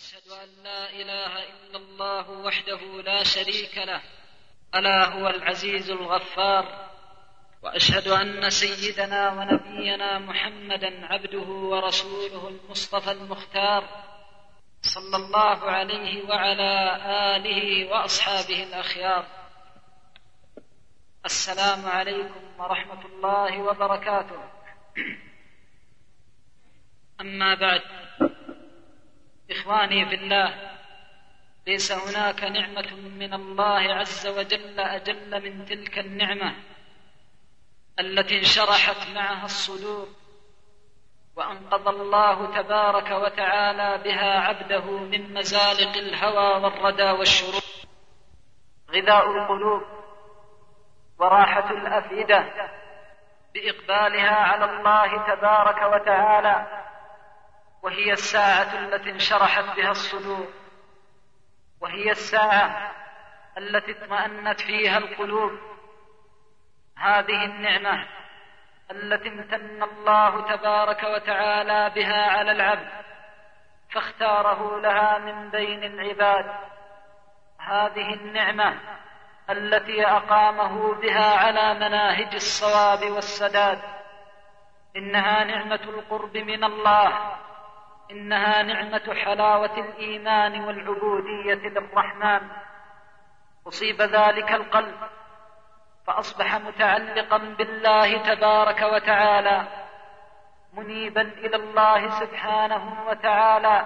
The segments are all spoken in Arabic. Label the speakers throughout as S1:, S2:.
S1: وأشهد أن لا إله إلا الله وحده لا شريك له ألا هو العزيز الغفار. وأشهد أن سيدنا ونبينا محمدا عبده ورسوله المصطفى المختار صلى الله عليه وعلى آله وأصحابه الأخيار. السلام عليكم ورحمة الله وبركاته. أما بعد، إخواني في الله، ليس هناك نعمة من الله عز وجل أجل من تلك النعمة التي انشرحت معها الصدور وأنقذ الله تبارك وتعالى بها عبده من مزالق الهوى والردى والشرور، غذاء القلوب وراحة الأفئدة بإقبالها على الله تبارك وتعالى، وهي الساعة التي انشرحت بها الصدور، وهي الساعة التي اطمأنت فيها القلوب. هذه النعمة التي امتن الله تبارك وتعالى بها على العبد فاختاره لها من بين العباد، هذه النعمة التي أقامه بها على مناهج الصواب والسداد، إنها نعمة القرب من الله، إنها نعمة حلاوة الإيمان والعبودية للرحمن. أصيب ذلك القلب فأصبح متعلقا بالله تبارك وتعالى، منيبا إلى الله سبحانه وتعالى،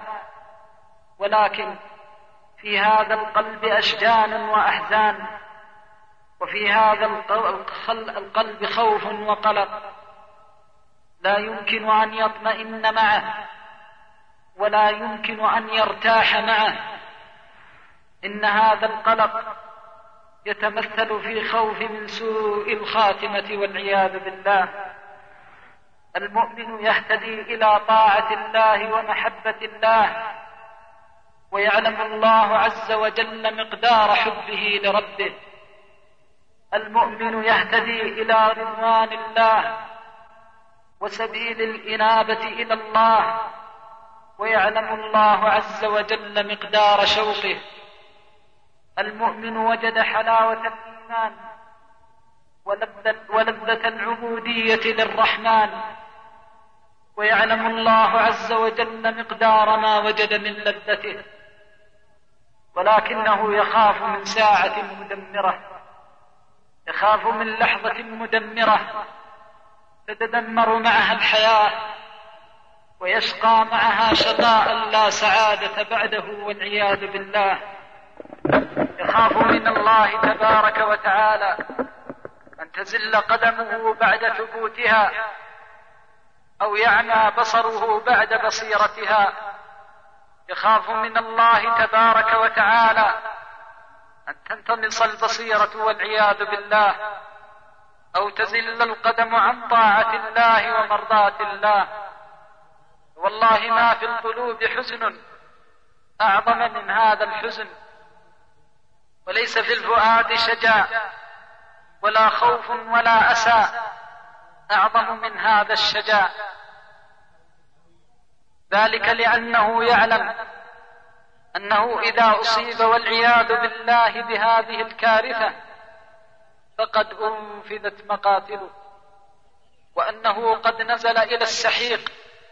S1: ولكن في هذا القلب أشجان وأحزان، وفي هذا القلب خوف وقلق لا يمكن أن يطمئن معه ولا يمكن أن يرتاح معه. إن هذا القلق يتمثل في خوف من سوء الخاتمة والعياذ بالله. المؤمن يهتدي إلى طاعة الله ومحبة الله، ويعلم الله عز وجل مقدار حبه لربه. المؤمن يهتدي إلى رضوان الله وسبيل الإنابة إلى الله، ويعلم الله عز وجل مقدار شوقه. المؤمن وجد حلاوة الإيمان ولذة العبودية للرحمن، ويعلم الله عز وجل مقدار ما وجد من لذته، ولكنه يخاف من ساعة مدمرة، يخاف من لحظة مدمرة تتدمر معها الحياة ويشقى معها شقاء لا سعادة بعده والعياذ بالله. يخاف من الله تبارك وتعالى أن تزل قدمه بعد ثبوتها، أو يعمى بصره بعد بصيرتها. يخاف من الله تبارك وتعالى أن تنطمس البصيرة والعياذ بالله، أو تزل القدم عن طاعة الله ومرضاة الله. والله ما في القلوب حزن أعظم من هذا الحزن، وليس في الفؤاد شجاع ولا خوف ولا أسى أعظم من هذا الشجاع. ذلك لأنه يعلم أنه إذا أصيب والعياذ بالله بهذه الكارثة فقد أنفذت مقاتله، وأنه قد نزل إلى السحيق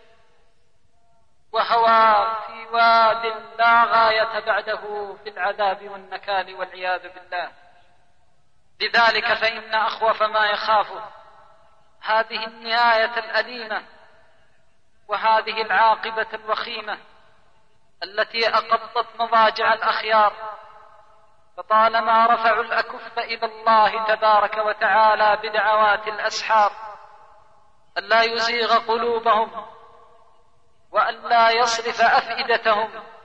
S1: وهوى في واد لا غاية بعده في العذاب والنكال والعياذ بالله. لذلك فإن أخوف ما يخافه هذه النهاية الأليمة وهذه العاقبة الوخيمة التي أقضت مضاجع الأخيار. فطالما رفعوا الأكف إلى الله تبارك وتعالى بدعوات الأسحار ألا يزيغ قلوبهم وألا يصرف أفئدتهم،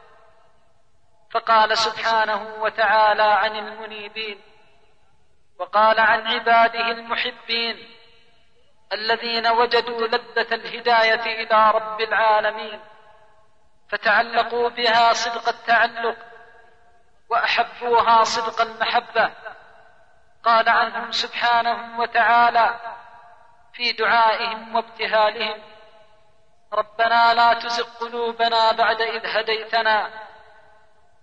S1: فقال سبحانه وتعالى عن المنيبين، وقال عن عباده المحبين الذين وجدوا لذة الهداية إلى رب العالمين فتعلقوا بها صدق التعلق وأحبوها صدق المحبة. قال عنهم سبحانه وتعالى في دعائهم وابتهالهم: ربنا لا تزغ قلوبنا بعد إذ هديتنا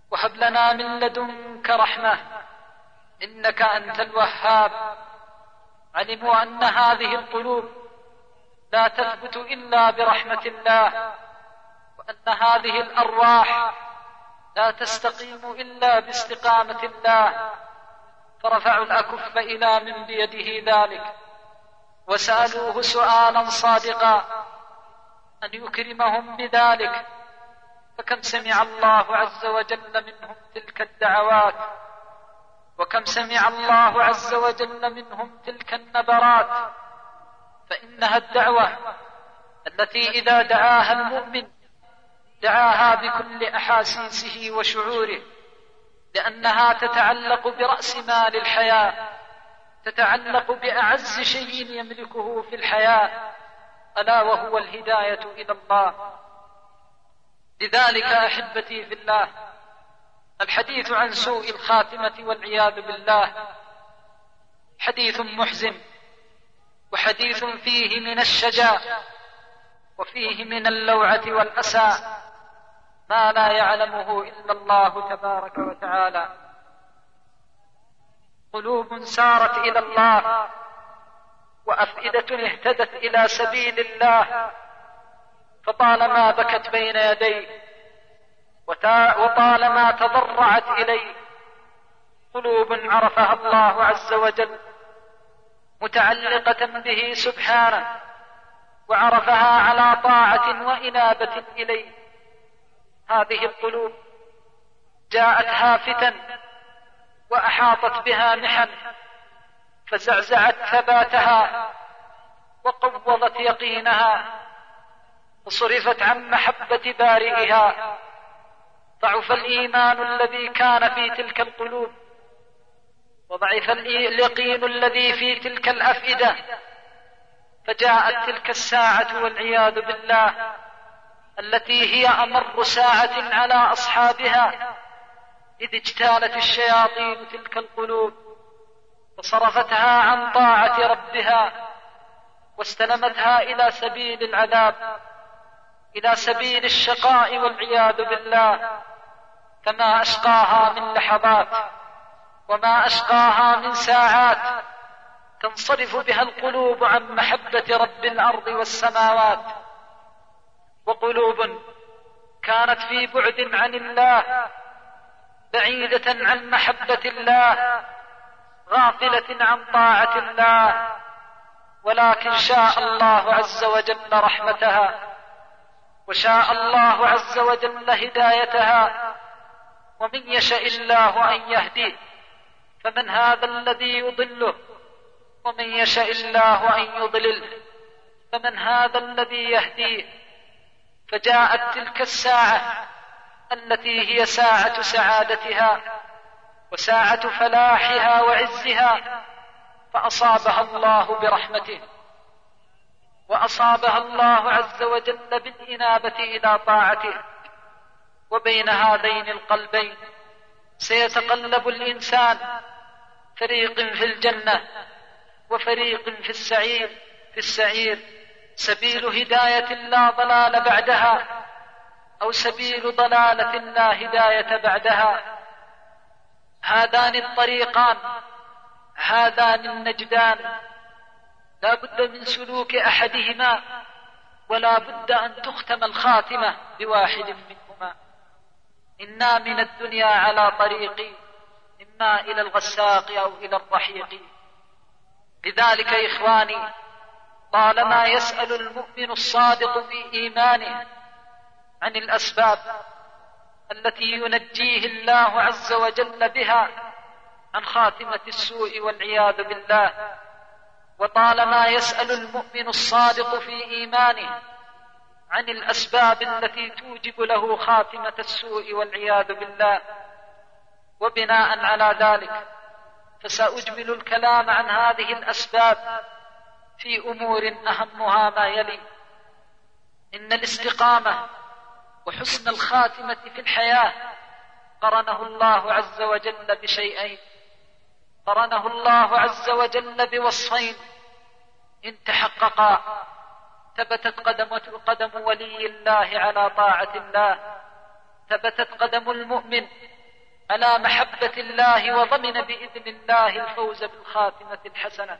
S1: وهب لنا من لدنك رحمة إنك أنت الوهاب. علموا أن هذه القلوب لا تثبت إلا برحمة الله، وأن هذه الأرواح لا تستقيم إلا باستقامة الله، فرفعوا الأكف إلى من بيده ذلك وسألوه سؤالا صادقا أن يكرمهم بذلك. فكم سمع الله عز وجل منهم تلك الدعوات، وكم سمع الله عز وجل منهم تلك النبرات. فإنها الدعوة التي إذا دعاها المؤمن دعاها بكل أحاسيسه وشعوره، لأنها تتعلق برأس مال الحياة، تتعلق بأعز شيء يملكه في الحياة، ألا وهو الهداية إلى الله. لذلك أحبتي في الله، الحديث عن سوء الخاتمة والعياذ بالله حديث محزن، وحديث فيه من الشجا وفيه من اللوعة والأسى ما لا يعلمه إلا الله تبارك وتعالى. قلوب سارت إلى الله، وأفئدة اهتدت إلى سبيل الله، فطالما بكت بين يديه وطالما تضرعت إليه. قلوب عرفها الله عز وجل متعلقة به سبحانه، وعرفها على طاعة وإنابة إليه. هذه القلوب جاءتها فتن وأحاطت بها محن، فزعزعت ثباتها وقوضت يقينها، وصرفت عن محبة بارئها. ضعف الإيمان الذي كان في تلك القلوب، وضعف اليقين الذي في تلك الأفئدة، فجاءت تلك الساعة والعياذ بالله التي هي أمر ساعة على أصحابها، إذ اجتالت الشياطين تلك القلوب وصرفتها عن طاعة ربها، واستلمتها إلى سبيل العذاب، إلى سبيل الشقاء والعياذ بالله. فما أشقاها من لحظات وما أشقاها من ساعات تنصرف بها القلوب عن محبة رب الأرض والسماوات. وقلوب كانت في بعد عن الله، بعيدة عن محبة الله، غافلة عن طاعة الله، ولكن شاء الله عز وجل رحمتها، وشاء الله عز وجل هدايتها. ومن يشاء الله أن يهديه فمن هذا الذي يضله، ومن يشاء الله أن يضلله فمن هذا الذي يهديه. فجاءت تلك الساعة التي هي ساعة سعادتها وساعة فلاحها وعزها، فأصابها الله برحمته، وأصابها الله عز وجل بالإنابة إلى طاعته. وبين هذين القلبين سيتقلب الإنسان، فريق في الجنة وفريق في السعير. سبيل هداية لا ضلال بعدها، أو سبيل ضلالة لا هداية بعدها. هذان الطريقان، هذان النجدان، لا بد من سلوك أحدهما، ولا بد أن تختم الخاتمة بواحد منهما. إنا من الدنيا على طريق، إما إلى الغساق أو إلى الرحيق. لذلك إخواني، طالما يسأل المؤمن الصادق في إيمانه عن الأسباب التي ينجيه الله عز وجل بها عن خاتمة السوء والعياذ بالله، وطالما يسأل المؤمن الصادق في إيمانه عن الأسباب التي توجب له خاتمة السوء والعياذ بالله، وبناء على ذلك فسأجمل الكلام عن هذه الأسباب في أمور أهمها ما يلي. إن الاستقامة وحسن الخاتمة في الحياة قرنه الله عز وجل بشيئين، قرنه الله عز وجل بوصفين إن تحققا ثبتت قدم ولي الله على طاعة الله، ثبتت قدم المؤمن على محبة الله وضمن بإذن الله الفوز بالخاتمة الحسنة.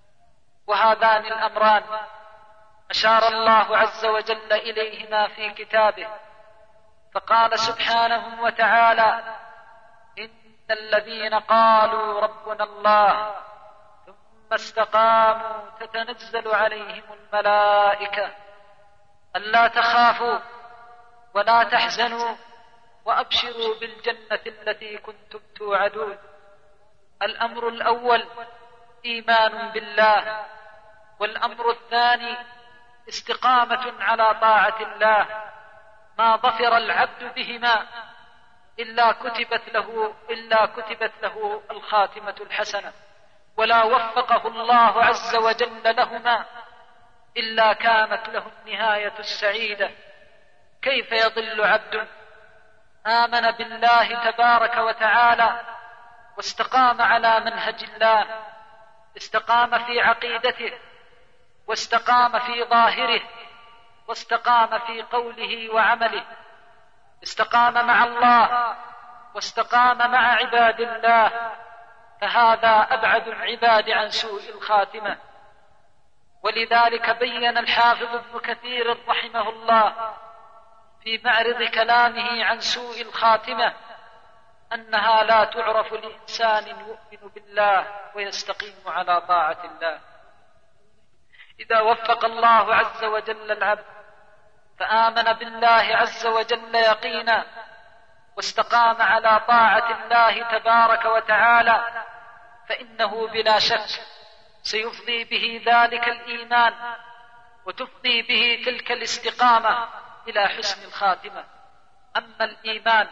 S1: وهذان الأمران أشار الله عز وجل إليهما في كتابه، فقال سبحانه وتعالى: إن الذين قالوا ربنا الله ثم استقاموا تتنزل عليهم الملائكة ألا تخافوا ولا تحزنوا وأبشروا بالجنة التي كنتم توعدون. الأمر الأول إيمان بالله، والأمر الثاني استقامة على طاعة الله. ما ظفر العبد بهما إلا كتبت له الخاتمة الحسنة، ولا وفقه الله عز وجل لهما إلا كانت له النهاية السعيدة. كيف يضل عبد آمن بالله تبارك وتعالى واستقام على منهج الله، استقام في عقيدته، واستقام في ظاهره، واستقام في قوله وعمله، استقام مع الله واستقام مع عباد الله، فهذا أبعد العباد عن سوء الخاتمة. ولذلك بين الحافظ ابن كثير رحمه الله في معرض كلامه عن سوء الخاتمة أنها لا تعرف لإنسان يؤمن بالله ويستقيم على طاعة الله. إذا وفق الله عز وجل العبد فآمن بالله عز وجل يقينا واستقام على طاعة الله تبارك وتعالى، فإنه بلا شك سيفضي به ذلك الإيمان وتفضي به تلك الاستقامة إلى حسن الخاتمة. أما الإيمان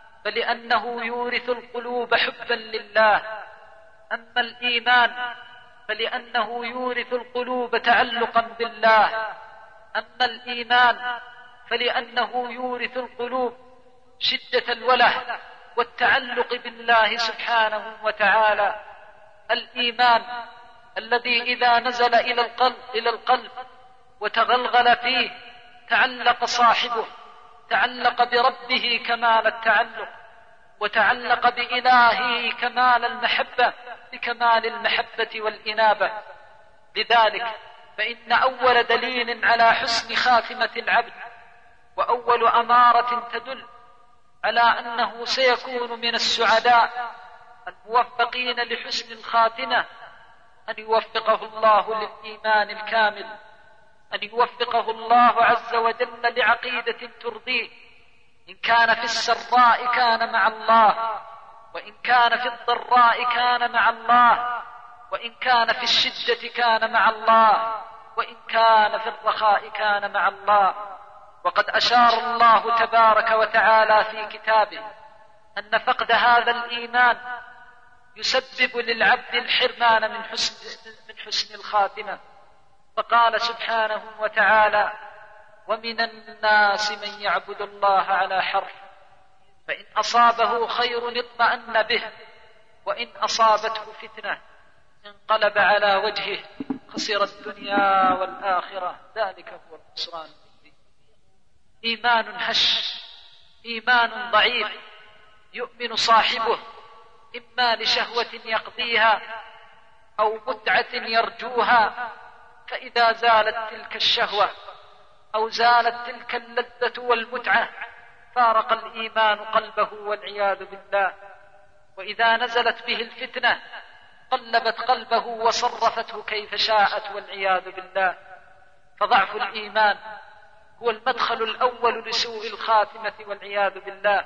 S1: فلأنه يورث القلوب حبا لله، أما الإيمان فلأنه يورث القلوب تعلقا بالله، أما الإيمان فلأنه يورث القلوب شدة الوله والتعلق بالله سبحانه وتعالى. الإيمان الذي إذا نزل إلى القلب وتغلغل فيه تعلق صاحبه، تعلق بربه كمال التعلق، وتعلق بإلهه كمال المحبة بكمال المحبة والإنابة. لذلك فإن أول دليل على حسن خاتمة العبد وأول أمارة تدل على أنه سيكون من السعداء الموفقين لحسن الخاتمة أن يوفقه الله للإيمان الكامل، أن يوفقه الله عز وجل لعقيدة ترضيه. إن كان في السراء كان مع الله، وإن كان في الضراء كان مع الله، وإن كان في الشدة كان مع الله، وإن كان في الرخاء كان مع الله. وقد أشار الله تبارك وتعالى في كتابه أن فقد هذا الإيمان يسبب للعبد الحرمان من حسن الخاتمة، فقال سبحانه وتعالى: ومن الناس من يعبد الله على حرف، فإن أصابه خير اطمأن به، وإن أصابته فتنة انقلب على وجهه خسر الدنيا والآخرة، ذلك هو الخسران المبين. إيمان هش، إيمان ضعيف يؤمن صاحبه إما لشهوة يقضيها أو متعة يرجوها، فإذا زالت تلك الشهوة أو زالت تلك اللذة والمتعة فارق الإيمان قلبه والعياذ بالله. وإذا نزلت به الفتنة قلبت قلبه وصرفته كيف شاءت والعياذ بالله. فضعف الإيمان هو المدخل الأول لسوء الخاتمة والعياذ بالله.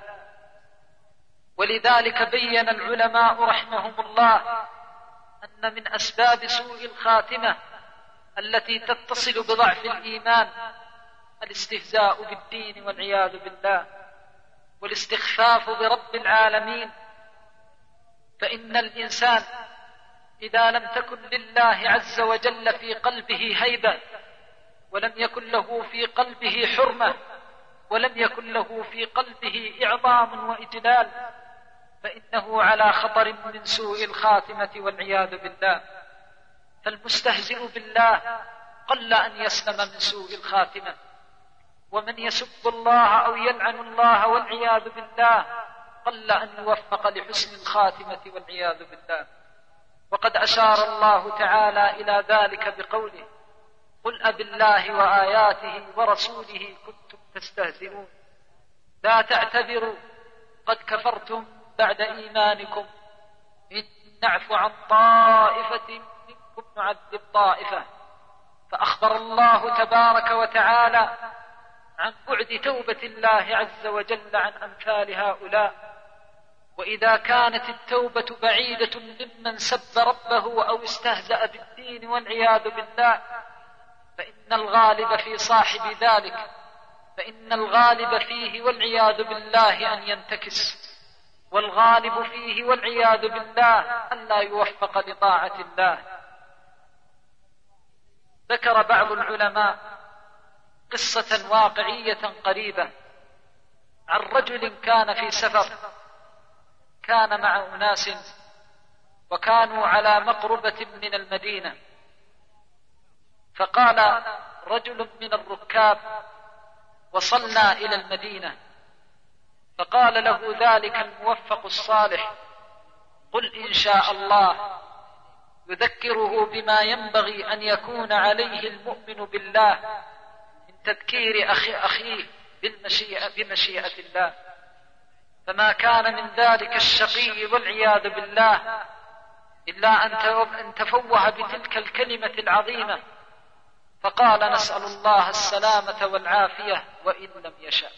S1: ولذلك بين العلماء رحمهم الله أن من أسباب سوء الخاتمة التي تتصل بضعف الإيمان الاستهزاء بالدين والعياذ بالله، والاستخفاف برب العالمين. فإن الإنسان إذا لم تكن لله عز وجل في قلبه هيبة، ولم يكن له في قلبه حرمة، ولم يكن له في قلبه إعظام وإجلال، فإنه على خطر من سوء الخاتمة والعياذ بالله. فالمستهزئ بالله قل أن يسلم من سوء الخاتمة، ومن يسب الله أو يلعن الله والعياذ بالله قل أن يوفق لحسن الخاتمة والعياذ بالله. وقد أشار الله تعالى إلى ذلك بقوله: قل أبالله وآياته ورسوله كنتم تستهزئون لا تعتذروا قد كفرتم بعد إيمانكم إن نعفو عن طائفة منكم نعذب طائفة. فأخبر الله تبارك وتعالى عن بعد توبة الله عز وجل عن أمثال هؤلاء. وإذا كانت التوبة بعيدة ممن سب ربه أو استهزأ بالدين والعياذ بالله، فإن الغالب في صاحب ذلك، فإن الغالب فيه والعياذ بالله أن ينتكس، والغالب فيه والعياذ بالله أن لا يوفق لطاعة الله. ذكر بعض العلماء قصة واقعية قريبة عن رجل كان في سفر، كان مع أناس وكانوا على مقربة من المدينة، فقال رجل من الركاب: وصلنا إلى المدينة. فقال له ذلك الموفق الصالح: قل إن شاء الله، يذكره بما ينبغي أن يكون عليه المؤمن بالله من تذكير أخيه بمشيئة الله. فما كان من ذلك الشقي والعياذ بالله إلا أن تفوه بتلك الكلمة العظيمة، فقال: نسأل الله السلامة والعافية وإن لم يشاء.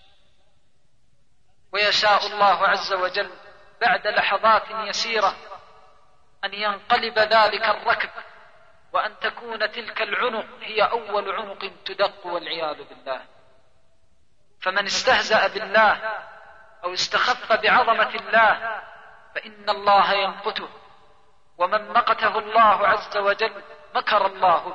S1: ويشاء الله عز وجل بعد لحظات يسيرة أن ينقلب ذلك الركب، وأن تكون تلك العنق هي أول عنق تدق والعياذ بالله. فمن استهزأ بالله أو استخف بعظمة الله فإن الله يمقته، ومن مقته الله عز وجل مكر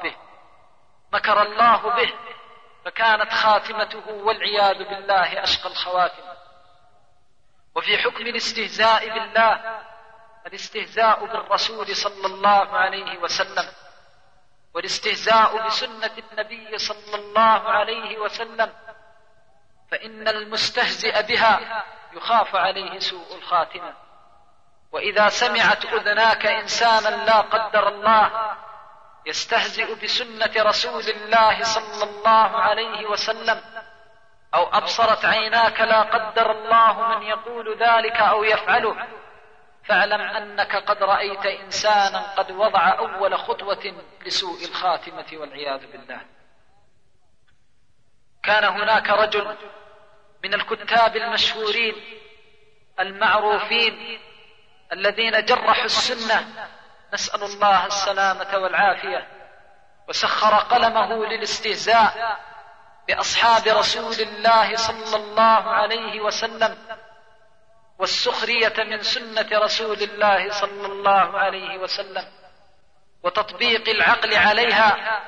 S1: الله به فكانت خاتمته والعياذ بالله أشقى الخواتم. وفي حكم الاستهزاء بالله الاستهزاء بالرسول صلى الله عليه وسلم، والاستهزاء بسنة النبي صلى الله عليه وسلم، فإن المستهزئ بها يخاف عليه سوء الخاتمة. وإذا سمعت أذناك إنسانا لا قدر الله يستهزئ بسنة رسول الله صلى الله عليه وسلم، أو أبصرت عيناك لا قدر الله من يقول ذلك أو يفعله، فاعلم أنك قد رأيت إنسانا قد وضع أول خطوة لسوء الخاتمة والعياذ بالله. كان هناك رجل من الكتاب المشهورين المعروفين الذين جرحوا السنة، نسأل الله السلامة والعافية، وسخر قلمه للاستهزاء بأصحاب رسول الله صلى الله عليه وسلم، والسخرية من سنة رسول الله صلى الله عليه وسلم، وتطبيق العقل عليها،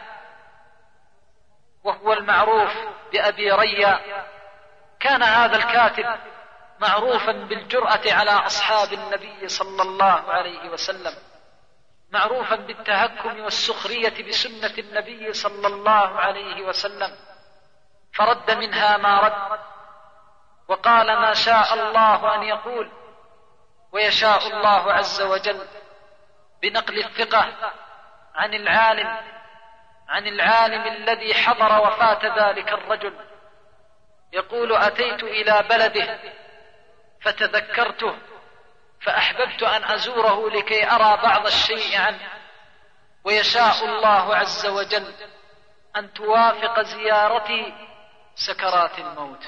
S1: وهو المعروف بأبي ريا. كان هذا الكاتب معروفا بالجرأة على أصحاب النبي صلى الله عليه وسلم، معروفا بالتهكم والسخرية بسنة النبي صلى الله عليه وسلم، فرد منها ما رد، وقال ما شاء الله أن يقول، ويشاء الله عز وجل بنقل الثقة عن العالم الذي حضر وفاة ذلك الرجل. يقول: أتيت إلى بلده فتذكرته فأحببت أن أزوره لكي أرى بعض الشيء عنه، ويشاء الله عز وجل أن توافق زيارتي سكرات الموت.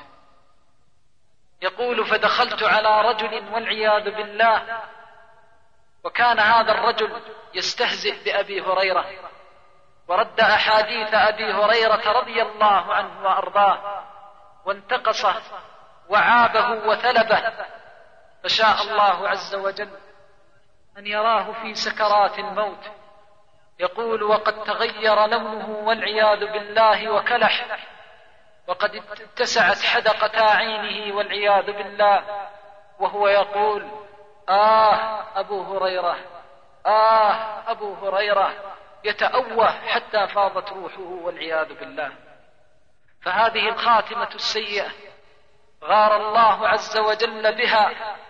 S1: يقول: فدخلت على رجل والعياذ بالله، وكان هذا الرجل يستهزئ بأبي هريرة، ورد أحاديث أبي هريرة رضي الله عنه وأرضاه، وانتقصه وعابه وثلبه، فشاء الله عز وجل أن يراه في سكرات الموت. يقول: وقد تغير لونه والعياذ بالله وكلح، وقد اتسعت حدقة عينه والعياذ بالله، وهو يقول: أبو هريرة، أبو هريرة، يتأوه حتى فاضت روحه والعياذ بالله. فهذه الخاتمة السيئة غار الله عز وجل بها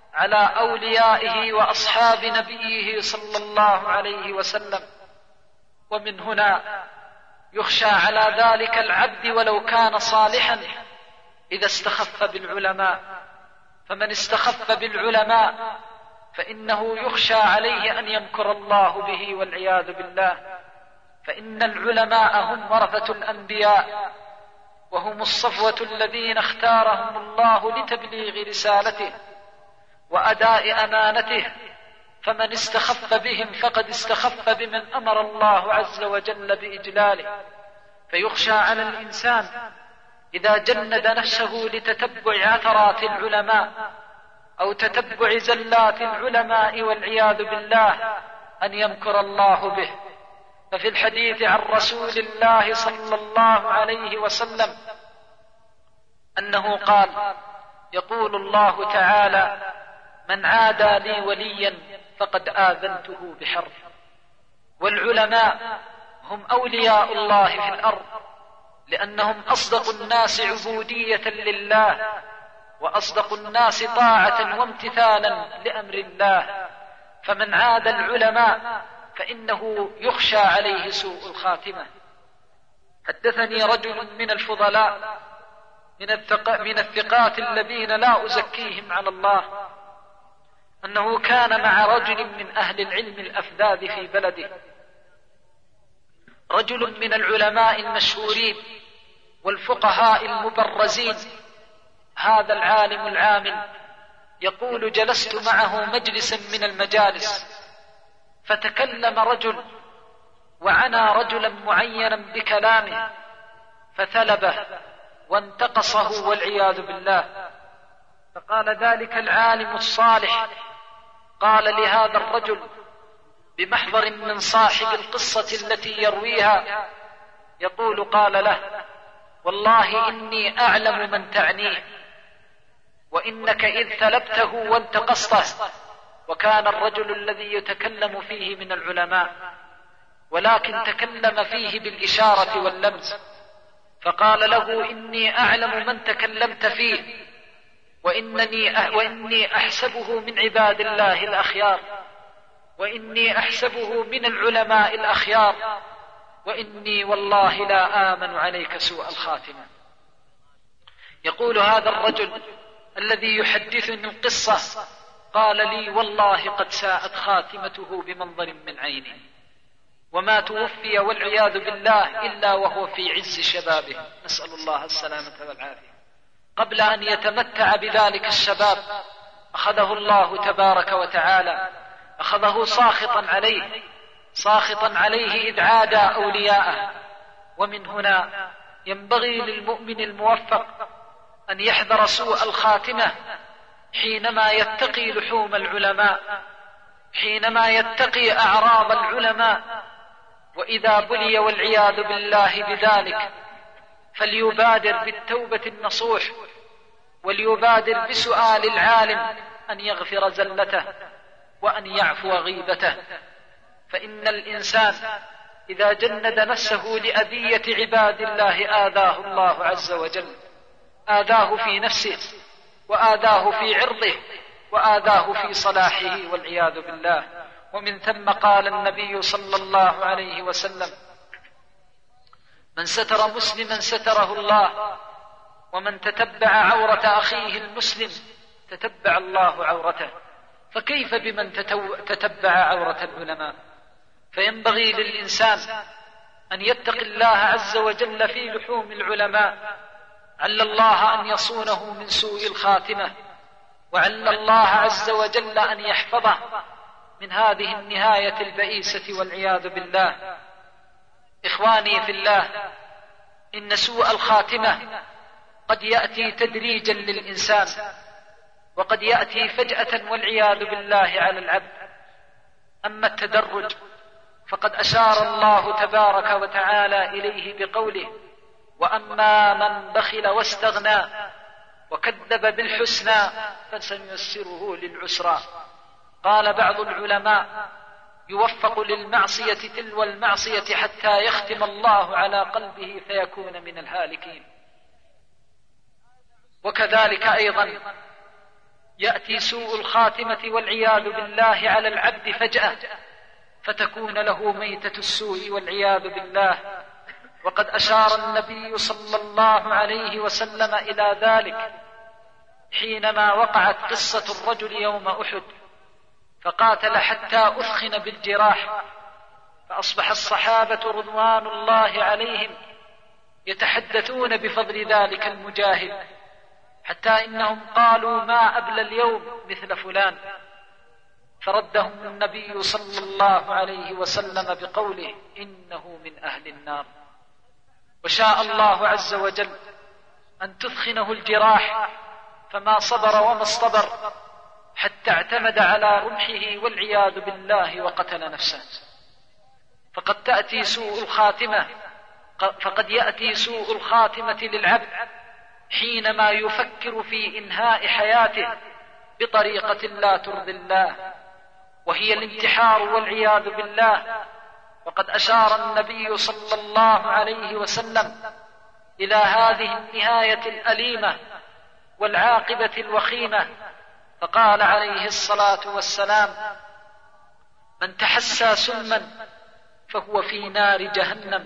S1: على أوليائه وأصحاب نبيه صلى الله عليه وسلم. ومن هنا يخشى على ذلك العبد ولو كان صالحا إذا استخف بالعلماء، فمن استخف بالعلماء فإنه يخشى عليه أن يمكر الله به والعياذ بالله، فإن العلماء هم ورثة الأنبياء، وهم الصفوة الذين اختارهم الله لتبليغ رسالته وأداء أمانته، فمن استخف بهم فقد استخف بمن أمر الله عز وجل بإجلاله. فيخشى على الإنسان إذا جند نفسه لتتبع عثرات العلماء أو تتبع زلات العلماء والعياذ بالله أن يمكر الله به. ففي الحديث عن رسول الله صلى الله عليه وسلم أنه قال: يقول الله تعالى: من عادى لي وليا فقد آذنته بحرب. والعلماء هم أولياء الله في الأرض، لأنهم أصدق الناس عبودية لله، وأصدق الناس طاعة وامتثالا لأمر الله. فمن عاد العلماء فإنه يخشى عليه سوء الخاتمة. حدثني رجل من الفضلاء من الثقات الذين لا أزكيهم على الله أنه كان مع رجل من أهل العلم الأفذاذ في بلده، رجل من العلماء المشهورين والفقهاء المبرزين. هذا العالم العامل يقول: جلست معه مجلسا من المجالس، فتكلم رجل وعنى رجلا معينا بكلامه فثلبه وانتقصه والعياذ بالله. فقال ذلك العالم الصالح، قال لهذا الرجل بمحضر من صاحب القصة التي يرويها، يقول: قال له: والله إني أعلم من تعنيه، وإنك إذ ثلبته وانتقصته. وكان الرجل الذي يتكلم فيه من العلماء، ولكن تكلم فيه بالإشارة واللمس، فقال له: إني أعلم من تكلمت فيه، وإني أحسبه من عباد الله الأخيار، وإني أحسبه من العلماء الأخيار، وإني والله لا آمن عليك سوء الخاتمة. يقول هذا الرجل الذي يحدثني القصة: قال لي: والله قد ساءت خاتمته بمنظر من عيني، وما توفي والعياذ بالله إلا وهو في عز شبابه، نسأل الله السلامة والعافية. قبل أن يتمتع بذلك الشباب أخذه الله تبارك وتعالى، أخذه ساخطا عليه إذ عادى أولياءه. ومن هنا ينبغي للمؤمن الموفق أن يحذر سوء الخاتمة حينما يتقي لحوم العلماء، حينما يتقي أعراض العلماء، وإذا بلي والعياذ بالله بذلك فليبادر بالتوبة النصوح، وليبادر بسؤال العالم أن يغفر زلته وأن يعفو غيبته. فإن الإنسان إذا جند نفسه لأذية عباد الله آذاه الله عز وجل، آذاه في نفسه، وآذاه في عرضه، وآذاه في صلاحه والعياذ بالله. ومن ثم قال النبي صلى الله عليه وسلم: من ستر مسلما ستره الله، ومن تتبع عورة أخيه المسلم تتبع الله عورته. فكيف بمن تتبع عورة العلماء؟ فينبغي للإنسان أن يتقي الله عز وجل في لحوم العلماء، عل الله أن يصونه من سوء الخاتمة، وعل الله عز وجل أن يحفظه من هذه النهاية البئيسة والعياذ بالله. إخواني في الله، إن سوء الخاتمة قد يأتي تدريجا للإنسان، وقد يأتي فجأة والعياذ بالله على العبد. أما التدرج فقد أشار الله تبارك وتعالى إليه بقوله: وأما من بخل واستغنى وكذب بالحسنى فسنيسره للعسرى. قال بعض العلماء: يوفق للمعصية تلو المعصية حتى يختم الله على قلبه فيكون من الهالكين. وكذلك أيضا يأتي سوء الخاتمة والعياذ بالله على العبد فجأة فتكون له ميتة السوء والعياذ بالله. وقد أشار النبي صلى الله عليه وسلم إلى ذلك حينما وقعت قصة الرجل يوم أحد فقاتل حتى أثخن بالجراح، فأصبح الصحابة رضوان الله عليهم يتحدثون بفضل ذلك المجاهد، حتى إنهم قالوا ما أبلى اليوم مثل فلان، فردهم النبي صلى الله عليه وسلم بقوله إنه من أهل النار. وشاء الله عز وجل أن تثخنه الجراح فما صبر وما اصطبر حتى اعتمد على رمحه والعياذ بالله وقتل نفسه. فقد يأتي سوء الخاتمة للعبد حينما يفكر في إنهاء حياته بطريقة لا ترضي الله، وهي الانتحار والعياذ بالله. وقد أشار النبي صلى الله عليه وسلم إلى هذه النهاية الأليمة والعاقبة الوخيمة، فقال عليه الصلاة والسلام: من تحسى سما فهو في نار جهنم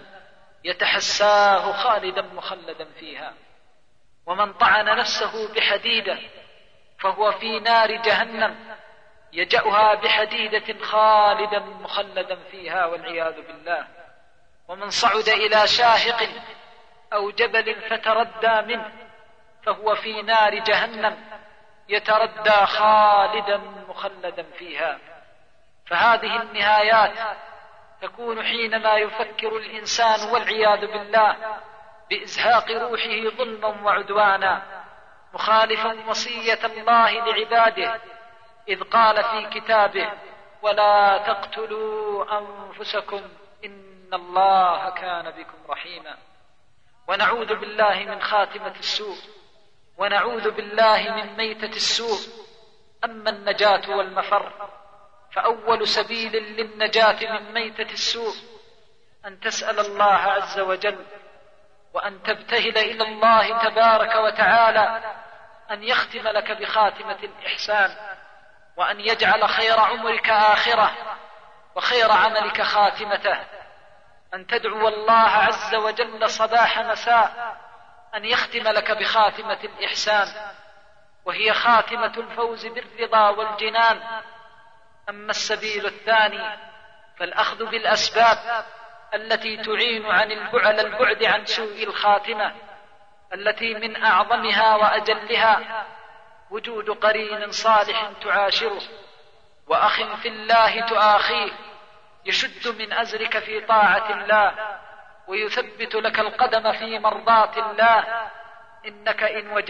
S1: يتحساه خالدا مخلدا فيها، ومن طعن نفسه بحديدة فهو في نار جهنم يجأها بحديدة خالدا مخلدا فيها والعياذ بالله، ومن صعد إلى شاهق أو جبل فتردى منه فهو في نار جهنم يتردى خالدا مخلدا فيها. فهذه النهايات تكون حينما يفكر الإنسان والعياذ بالله بإزهاق روحه ظلما وعدوانا، مخالفا وصية الله لعباده إذ قال في كتابه: ولا تقتلوا أنفسكم إن الله كان بكم رحيما. ونعوذ بالله من خاتمة السوء، ونعوذ بالله من ميتة السوء. أما النجاة والمفر فأول سبيل للنجاة من ميتة السوء أن تسأل الله عز وجل وأن تبتهل إلى الله تبارك وتعالى أن يختم لك بخاتمة الإحسان، وأن يجعل خير عمرك آخرة وخير عملك خاتمته. أن تدعو الله عز وجل صباح مساء أن يختم لك بخاتمة الإحسان، وهي خاتمة الفوز بالرضا والجنان. أما السبيل الثاني فالأخذ بالأسباب التي تعين على البعد عن سوء الخاتمة، التي من أعظمها وأجلها وجود قرين صالح تعاشره، وأخ في الله تآخيه يشد من أزرك في طاعة الله ويثبت لك القدم في مرضاة الله. إنك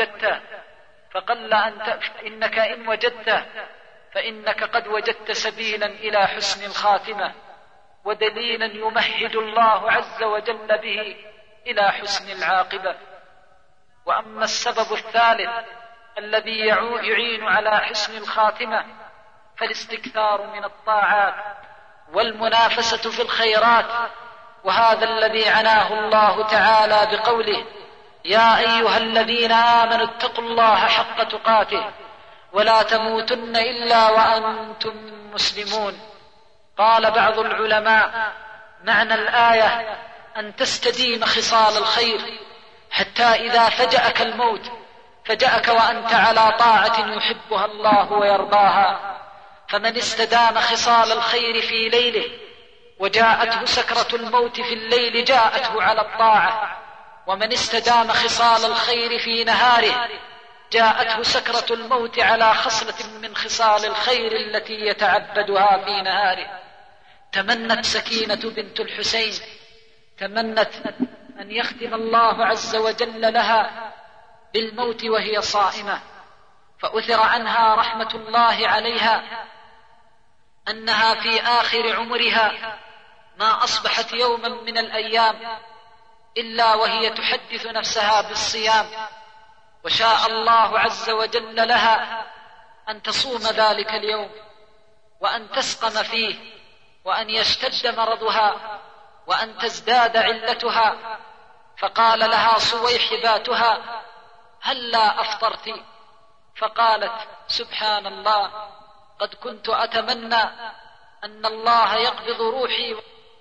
S1: إن وجدته فإنك قد وجدت سبيلا إلى حسن الخاتمة، ودليلا يمهد الله عز وجل به إلى حسن العاقبة. وأما السبب الثالث الذي يعين على حسن الخاتمة فالاستكثار من الطاعات والمنافسة في الخيرات، وهذا الذي عناه الله تعالى بقوله: يا أيها الذين آمنوا اتقوا الله حق تقاته ولا تموتن إلا وأنتم مسلمون. قال بعض العلماء: معنى الآية أن تستديم خصال الخير حتى إذا فجأك الموت فجأك وأنت على طاعة يحبها الله ويرضاها. فمن استدام خصال الخير في ليله وجاءته سكرة الموت في الليل جاءته على الطاعة، ومن استدام خصال الخير في نهاره جاءته سكرة الموت على خصلة من خصال الخير التي يتعبدها في نهاره. تمنت سكينة بنت الحسين، تمنت أن يختم الله عز وجل لها بالموت وهي صائمة، فأثر عنها رحمة الله عليها أنها في آخر عمرها ما أصبحت يوما من الأيام إلا وهي تحدث نفسها بالصيام، وشاء الله عز وجل لها أن تصوم ذلك اليوم وأن تسقم فيه وأن يشتد مرضها وأن تزداد علتها. فقال لها صويحباتها: هلا أفطرت؟ فقالت: سبحان الله قد كنت أتمنى أن الله يقبض روحي.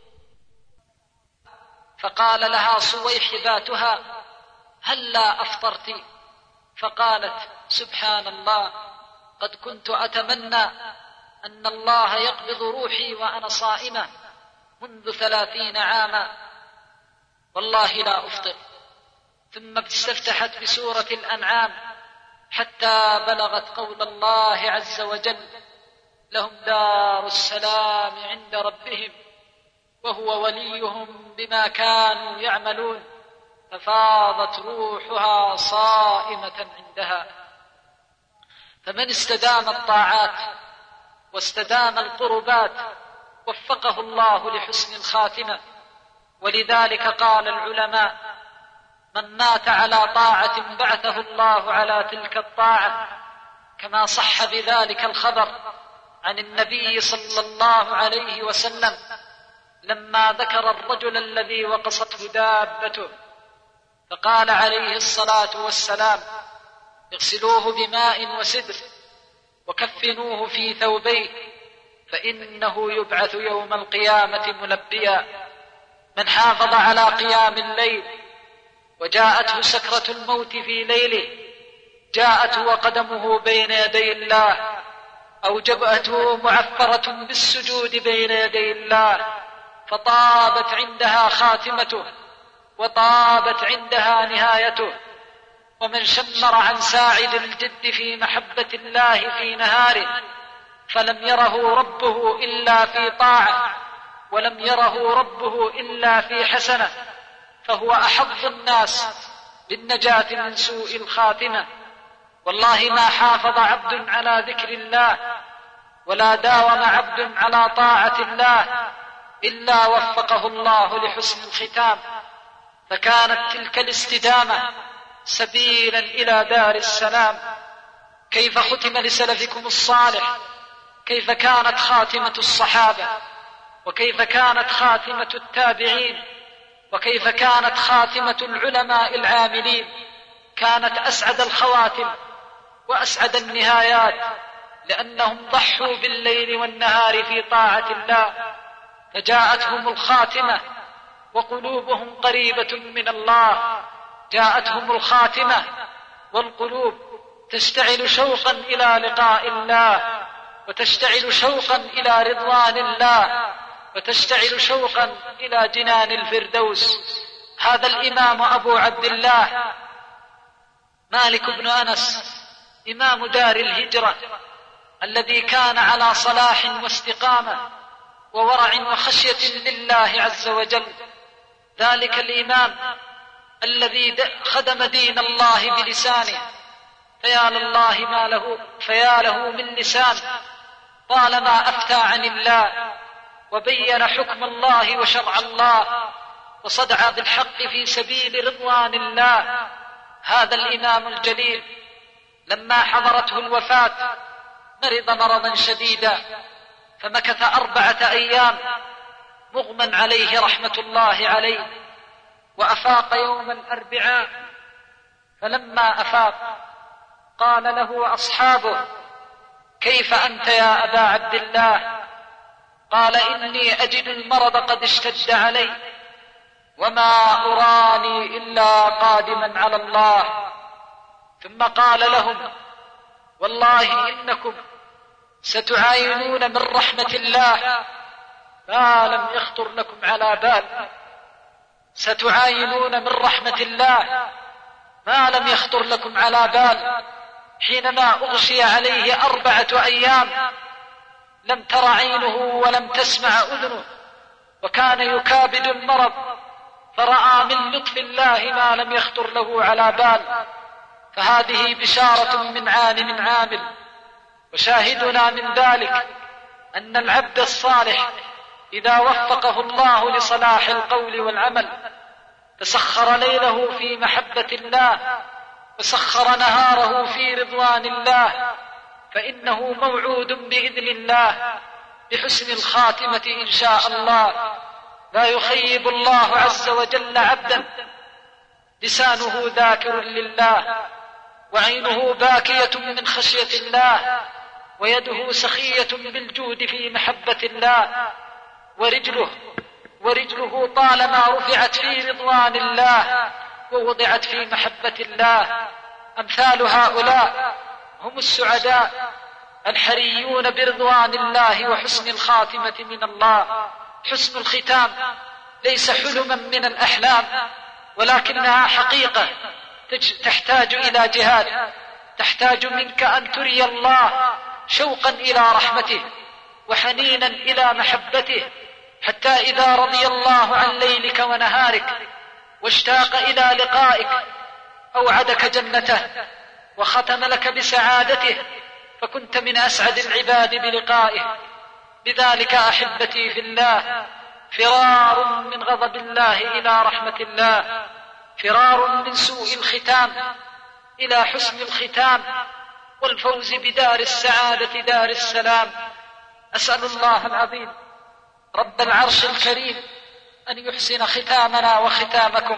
S1: فقال لها صويحباتها: هلا أفطرت؟ فقالت: سبحان الله قد كنت أتمنى أن الله يقبض روحي وأنا صائمة منذ 30 عاما، والله لا أفطر. ثم استفتحت بسورة الأنعام حتى بلغت قول الله عز وجل: لهم دار السلام عند ربهم وهو وليهم بما كانوا يعملون، ففاضت روحها صائمة عندها. فمن استدام الطاعات واستدام القربات وفقه الله لحسن الخاتمة. ولذلك قال العلماء: من مات على طاعة بعثه الله على تلك الطاعة، كما صح بذلك الخبر عن النبي صلى الله عليه وسلم لما ذكر الرجل الذي وقصته دابته، فقال عليه الصلاة والسلام: اغسلوه بماء وسدر وكفنوه في ثوبيه فإنه يبعث يوم القيامة ملبيا. من حافظ على قيام الليل وجاءته سكرة الموت في ليله، جاءته وقدمه بين يدي الله، أو جبهته معفرة بالسجود بين يدي الله، فطابت عندها خاتمته وطابت عندها نهايته. ومن شمر عن ساعد الجد في محبة الله في نهاره فلم يره ربه إلا في طاعة ولم يره ربه إلا في حسنة، فهو أحظ الناس بالنجاة من سوء الخاتمة. والله ما حافظ عبد على ذكر الله ولا داوم عبد على طاعة الله إلا وفقه الله لحسن الختام، فكانت تلك الاستدامة سبيلا إلى دار السلام. كيف ختم لسلفكم الصالح؟ كيف كانت خاتمة الصحابة؟ وكيف كانت خاتمة التابعين؟ وكيف كانت خاتمة العلماء العاملين؟ كانت أسعد الخواتم وأسعد النهايات، لأنهم ضحوا بالليل والنهار في طاعة الله، فجاءتهم الخاتمة وقلوبهم قريبة من الله. جاءتهم الخاتمة والقلوب تشتعل شوقا إلى لقاء الله، وتشتعل شوقا إلى رضوان الله، وتشتعل شوقا إلى جنان الفردوس. هذا الإمام أبو عبد الله مالك بن أنس إمام دار الهجرة، الذي كان على صلاح واستقامة وورع وخشية لله عز وجل. ذلك الإمام الذي خدم دين الله بلسانه، فيا له من لسان طالما أفتى عن الله وبين حكم الله وشرع الله وصدع بالحق في سبيل رضوان الله. هذا الإمام الجليل لما حضرته الوفاة مرض مرضا شديدا، فمكث 4 أيام مغمى عليه رحمة الله عليه، وأفاق يوم الأربعاء. فلما أفاق قال له أصحابه: كيف أنت يا أبا عبد الله؟ قال: إني أجد المرض قد اشتد علي وما أراني إلا قادما على الله. ثم قال لهم: والله إنكم ستعاينون من رحمة الله ما لم يخطر لكم على بال، ستعاينون من رحمة الله ما لم يخطر لكم على بال. حينما أغشي عليه 4 أيام لم تر عينه ولم تسمع أذنه، وكان يكابد المرض، فرأى من لطف الله ما لم يخطر له على بال. فهذه بشارة من عالم عامل. وشاهدنا من ذلك أن العبد الصالح إذا وفقه الله لصلاح القول والعمل فسخر ليله في محبة الله وسخر نهاره في رضوان الله، فإنه موعود بإذن الله بحسن الخاتمة إن شاء الله. لا يخيب الله عز وجل عبدا لسانه ذاكر لله وعينه باكية من خشية الله، ويده سخية بالجود في محبة الله، ورجله طالما رفعت في رضوان الله ووضعت في محبة الله. أمثال هؤلاء هم السعداء الحريون برضوان الله وحسن الخاتمة من الله. حسن الختام ليس حلما من الأحلام، ولكنها حقيقة تحتاج إلى جهاد، تحتاج منك أن تري الله شوقا إلى رحمته وحنينا إلى محبته، حتى إذا رضي الله عن ليلك ونهارك واشتاق إلى لقائك أوعدك جنته وختم لك بسعادته، فكنت من أسعد العباد بلقائه. لذلك أحبتي في الله، فرار من غضب الله إلى رحمة الله، فرار من سوء الختام إلى حسن الختام، والفوز بدار السعادة دار السلام. أسأل الله العظيم رب العرش الكريم أن يحسن ختامنا وختامكم.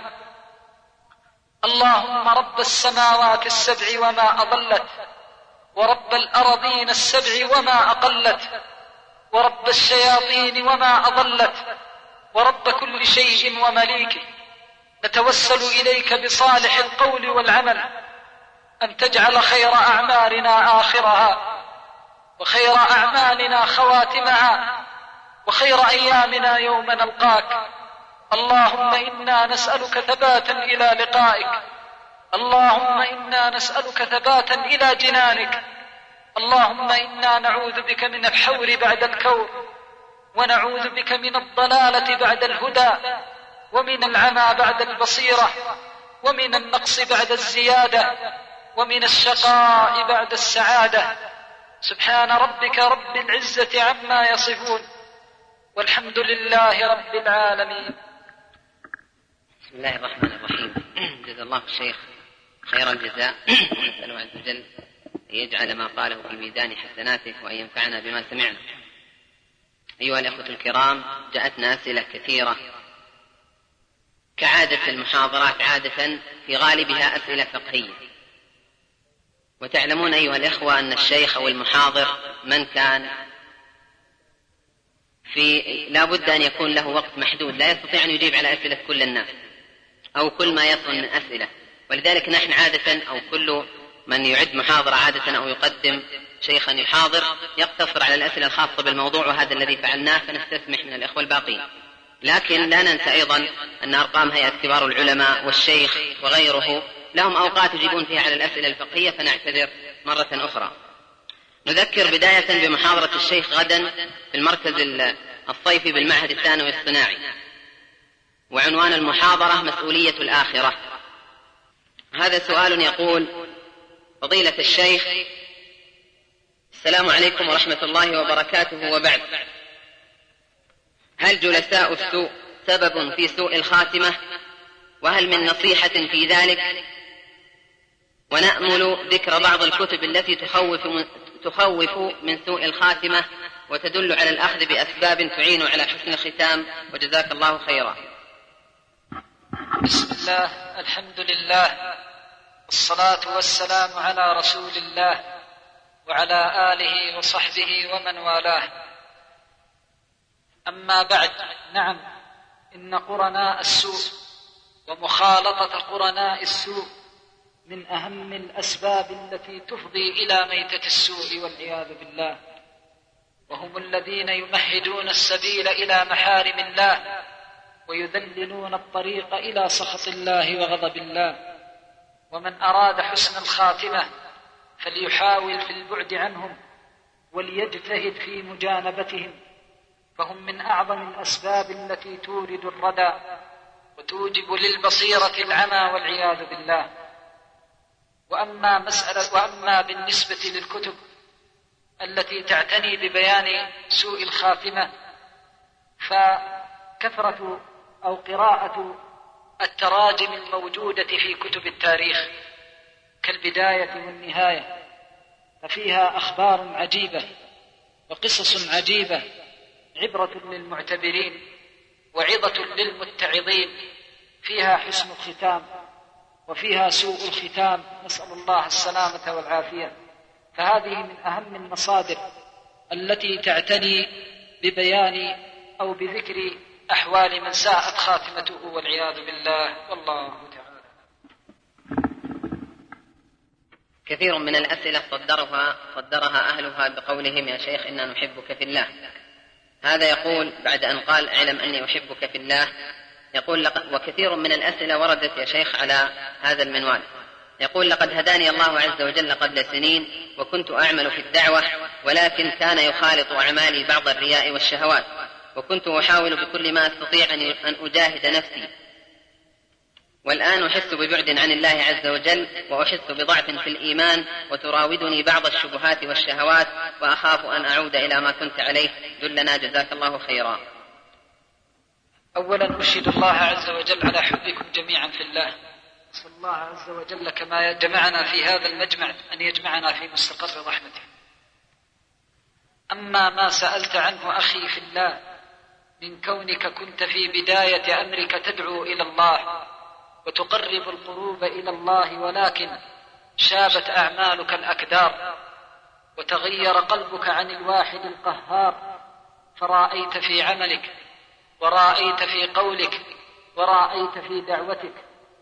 S1: اللهم رب السماوات السبع وما أضلت، ورب الأرضين السبع وما أقلت، ورب الشياطين وما أضلت، ورب كل شيء ومليكه، نتوسل إليك بصالح القول والعمل أن تجعل خير أعمالنا آخرها، وخير أعمالنا خواتمها، وخير أيامنا يوم نلقاك. اللهم إنا نسألك ثباتا إلى لقائك، اللهم إنا نسألك ثباتا إلى جنانك، اللهم إنا نعوذ بك من الحور بعد الكور، ونعوذ بك من الضلالة بعد الهدى، ومن العمى بعد البصيرة، ومن النقص بعد الزيادة، ومن الشقاء بعد السعادة. سبحان ربك رب العزة عما يصفون، والحمد لله رب العالمين.
S2: بسم الله الرحمن الرحيم. جزا الله الشيخ خير الجزاء، ونسأله عز وجل أن يجعل ما قاله في ميزان حسناته وأن ينفعنا بما سمعنا. أيها الأخوة الكرام، جاءتنا أسئلة كثيرة كعادة المحاضرات، عادة في غالبها أسئلة فقهية، وتعلمون أيها الأخوة أن الشيخ أو المحاضر من كان لا بد أن يكون له وقت محدود، لا يستطيع أن يجيب على أسئلة كل الناس أو كل ما يصل من أسئلة. ولذلك نحن عادة أو كل من يعد محاضرة عادة أو يقدم شيخا يحاضر يقتصر على الأسئلة الخاصة بالموضوع، وهذا الذي فعلناه، فنستسمح من الأخوة الباقين. لكن لا ننسى أيضا أن أرقام هيئة كبار العلماء والشيخ وغيره لهم أوقات يجيبون فيها على الأسئلة الفقهية، فنعتذر مرة أخرى. نذكر بداية بمحاضرة الشيخ غدا في المركز الصيفي بالمعهد الثانوي الصناعي، وعنوان المحاضرة مسؤولية الآخرة. هذا سؤال يقول: فضيلة الشيخ، السلام عليكم ورحمة الله وبركاته، وبعد، هل جلساء السوء سبب في سوء الخاتمة؟ وهل من نصيحة في ذلك؟ ونأمل ذكر بعض الكتب التي تخوف من سوء الخاتمة وتدل على الأخذ بأسباب تعين على حسن الختام، وجزاك الله خيرا.
S1: بسم الله، الحمد لله، والصلاة والسلام على رسول الله وعلى آله وصحبه ومن والاه. أما بعد، نعم، إن قرناء السوء ومخالطة قرناء السوء من أهم الأسباب التي تفضي إلى ميتة السوء والعياذ بالله، وهم الذين يمهدون السبيل إلى محارم الله ويذللون الطريق إلى سخط الله وغضب الله. ومن أراد حسن الخاتمة فليحاول في البعد عنهم وليجتهد في مجانبتهم، فهم من أعظم الأسباب التي تورد الردى وتوجب للبصيرة العمى والعياذ بالله. وأما بالنسبة للكتب التي تعتني ببيان سوء الخاتمة، فكثرة أو قراءة التراجم الموجودة في كتب التاريخ كالبداية والنهاية، ففيها أخبار عجيبة وقصص عجيبة، عبرة للمعتبرين وعظة للمتعظين، فيها حسن الختام وفيها سوء الختام، نسأل الله السلامة والعافية. فهذه من أهم المصادر التي تعتني ببيان أو بذكر أحوال من ساءت خاتمته والعياذ بالله، والله تعالى.
S2: كثير من الأسئلة صدرها أهلها بقولهم يا شيخ إنا نحبك في الله. هذا يقول بعد أن قال اعلم أني أحبك في الله، يقول وكثير من الأسئلة وردت يا شيخ على هذا المنوال. يقول لقد هداني الله عز وجل قبل سنين وكنت أعمل في الدعوة، ولكن كان يخالط أعمالي بعض الرياء والشهوات، وكنت أحاول بكل ما أستطيع أن أجاهد نفسي، والآن أحس ببعد عن الله عز وجل، وأحس بضعف في الإيمان، وتراودني بعض الشبهات والشهوات، وأخاف أن أعود إلى ما كنت عليه. دلنا جزاك الله خيرا.
S1: أولا أشهد الله عز وجل على حبكم جميعا في الله، أسأل الله عز وجل كما جمعنا في هذا المجمع أن يجمعنا في مستقر رحمته. أما ما سألت عنه أخي في الله من كونك كنت في بداية أمرك تدعو إلى الله وتقرب القلوب إلى الله، ولكن شابت أعمالك الأكدار وتغير قلبك عن الواحد القهار، فرأيت في عملك ورأيت في قولك ورأيت في دعوتك.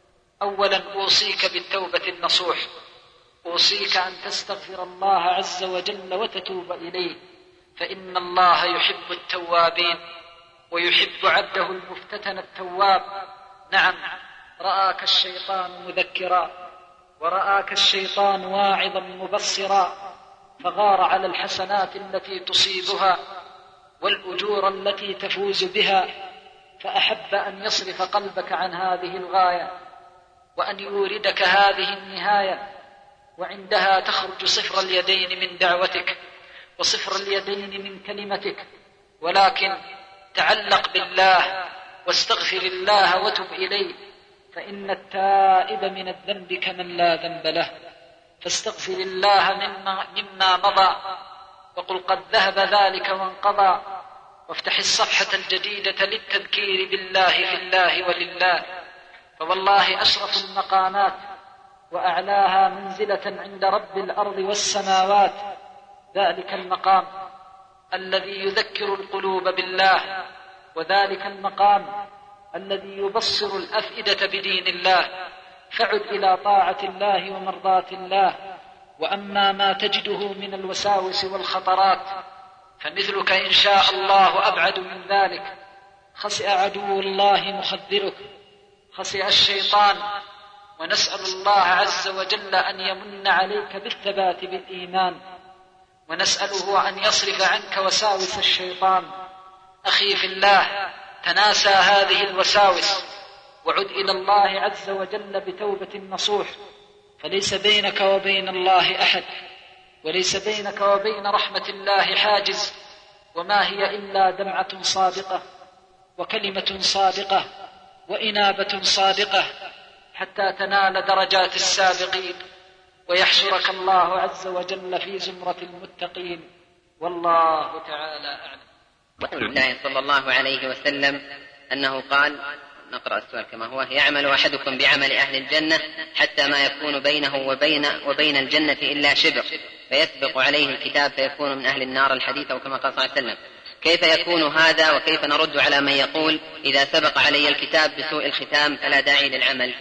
S1: أولا أوصيك بالتوبة النصوح، أوصيك أن تستغفر الله عز وجل وتتوب إليه، فإن الله يحب التوابين ويحب عبده المفتتن التواب. نعم، رآك الشيطان مذكرا ورآك الشيطان واعظا مبصرا، فغار على الحسنات التي تصيبها والأجور التي تفوز بها، فأحب أن يصرف قلبك عن هذه الغاية وأن يوردك هذه النهاية، وعندها تخرج صفر اليدين من دعوتك وصفر اليدين من كلمتك. ولكن تعلق بالله واستغفر الله وتب إليه، فإن التائب من الذنب كمن لا ذنب له. فاستغفر الله مما مضى وقل قد ذهب ذلك وانقضى، وافتح الصفحة الجديدة للتذكير بالله في الله ولله. فوالله أشرف المقامات وأعلاها منزلة عند رب الأرض والسماوات ذلك المقام الذي يذكر القلوب بالله، وذلك المقام الذي يبصر الأفئدة بدين الله. فعد إلى طاعة الله ومرضاة الله. وأما ما تجده من الوساوس والخطرات فمثلك إن شاء الله أبعد من ذلك. خسئ عدو الله مخذلك، خسئ الشيطان، ونسأل الله عز وجل أن يمن عليك بالثبات بالإيمان، ونسأله أن يصرف عنك وساوس الشيطان. أخي في الله، تناسى هذه الوساوس وعد إلى الله عز وجل بتوبة نصوح، فليس بينك وبين الله أحد، وليس بينك وبين رحمة الله حاجز، وما هي إلا دمعة صادقة وكلمة صادقة وإنابة صادقة حتى تنال درجات السابقين ويحشرك الله عز وجل في زمرة المتقين، والله تعالى أعلم.
S2: رسول الله صلى الله عليه وسلم أنه قال، نقرأ السؤال كما هو: يعمل أحدكم بعمل أهل الجنة حتى ما يكون بينه وبين الجنة إلا شبر، فيسبق عليه الكتاب فيكون من أهل النار، الحديث، أو كما قال صلى الله عليه وسلم. كيف يكون هذا، وكيف نرد على من يقول إذا سبق علي الكتاب بسوء الختام فلا داعي للعمل؟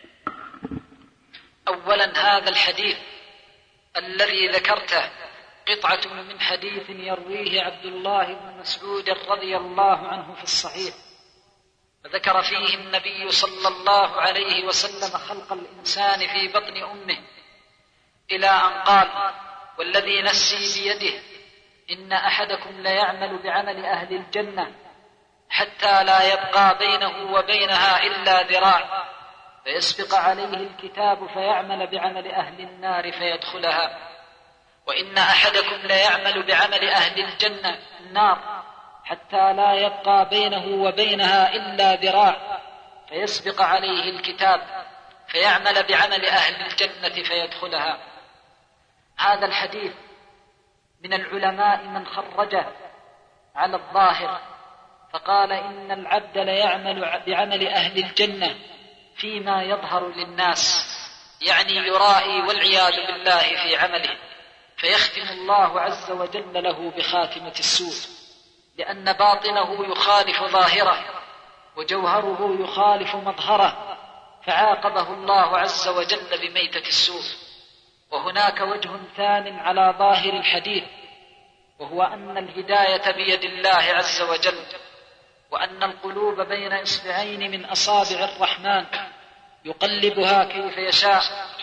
S1: أولا، هذا الحديث الذي ذكرته قطعة من حديث يرويه عبد الله بن مسعود رضي الله عنه في الصحيح، وذكر فيه النبي صلى الله عليه وسلم خلق الإنسان في بطن أمه إلى أن قال: والذي نفسي بيده إن أحدكم ليعمل بعمل أهل الجنة حتى لا يبقى بينه وبينها إلا ذراع، فيسبق عليه الكتاب فيعمل بعمل أهل النار فيدخلها. وإن أحدكم ليعمل بعمل أهل الجنة النار حتى لا يبقى بينه وبينها إلا ذراع، فيسبق عليه الكتاب فيعمل بعمل أهل الجنة فيدخلها. هذا الحديث من العلماء من خرجه على الظاهر، فقال: إن العبد ليعمل بعمل أهل الجنة فيما يظهر للناس، يعني يرائي والعياذ بالله في عمله، فيختم الله عز وجل له بخاتمة السوء، لأن باطنه يخالف ظاهره وجوهره يخالف مظهره، فعاقبه الله عز وجل بميتة السوء. وهناك وجه ثان على ظاهر الحديث، وهو أن الهداية بيد الله عز وجل، وأن القلوب بين إصبعين من أصابع الرحمن يقلبها كيف يشاء،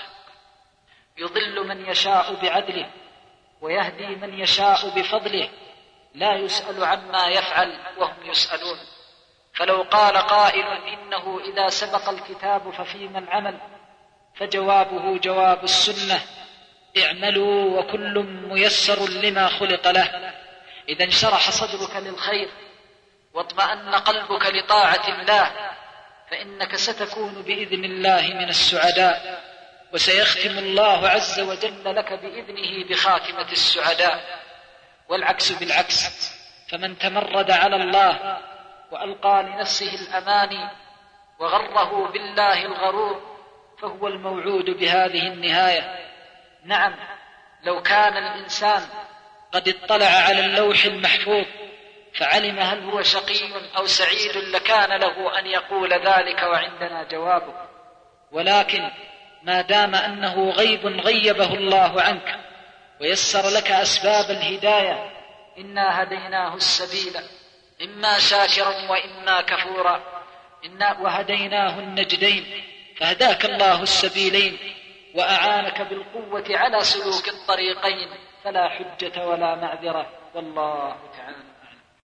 S1: يضل من يشاء بعدله ويهدي من يشاء بفضله، لا يسأل عما يفعل وهم يسألون. فلو قال قائل إنه إذا سبق الكتاب ففيما العمل، فجوابه جواب السنة: اعملوا وكل ميسر لما خلق له. إذا انشرح صدرك للخير واطمأن قلبك لطاعة الله، فإنك ستكون بإذن الله من السعداء، وسيختم الله عز وجل لك بإذنه بخاتمة السعداء. والعكس بالعكس، فمن تمرد على الله وألقى لنفسه الأماني وغره بالله الغرور فهو الموعود بهذه النهاية. نعم، لو كان الإنسان قد اطلع على اللوح المحفوظ فعلم هل هو شقي أو سعيد لكان له أن يقول ذلك وعندنا جوابه، ولكن ما دام أنه غيب غيبه الله عنك ويسر لك أسباب الهداية، إنا هديناه السبيل إما شاكرا وإما كفورا، وهديناه النجدين، فهداك الله السبيلين وأعانك بالقوة على سلوك الطريقين، فلا حجة ولا معذرة، والله تعالى.